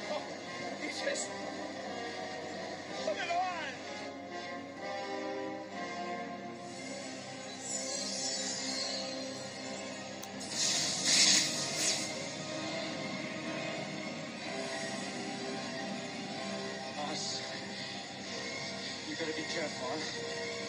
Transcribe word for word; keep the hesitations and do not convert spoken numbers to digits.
Oh, dices. ¡Póngalo on! Oz, you better be careful, huh?